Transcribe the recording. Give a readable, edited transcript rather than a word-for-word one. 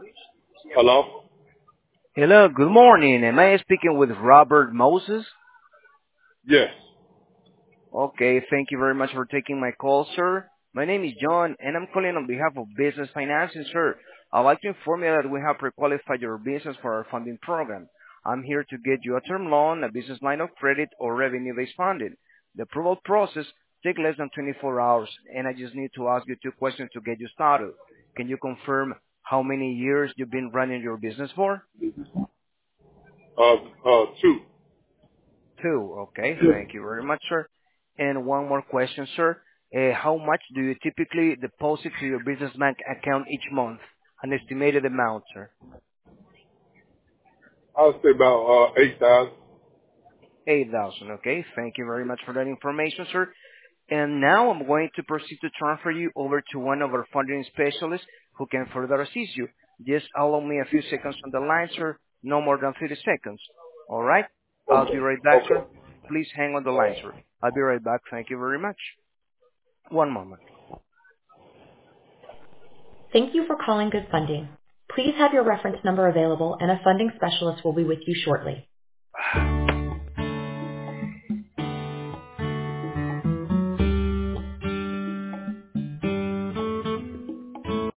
Hello? Hello, good morning. Am I speaking with Robert Moses? Yes. Okay, thank you very much for taking my call, sir. My name is John, and I'm calling on behalf of Business Financing, sir. I'd like to inform you that we have pre-qualified your business for our funding program. I'm here to get you a term loan, a business line of credit, or revenue-based funding. The approval process takes less than 24 hours, and I just need to ask you two questions to get you started. Can you confirm how many years you've been running your business for? Two. Two. Okay. Thank you very much, sir. And one more question, sir. How much do you typically deposit to your business bank account each month? An estimated amount, sir. I would say about 8,000. 8,000. Okay. Thank you very much for that information, sir. And now I'm going to proceed to transfer you over to one of our funding specialists who can further assist you. Just allow me a few seconds on the line, sir. No more than 30 seconds. All right? I'll be Okay. right back, sir. Okay. Please hang on the line, sir. I'll be right back. Thank you very much. One moment. Thank you for calling Good Funding. Please have your reference number available and a funding specialist will be with you shortly.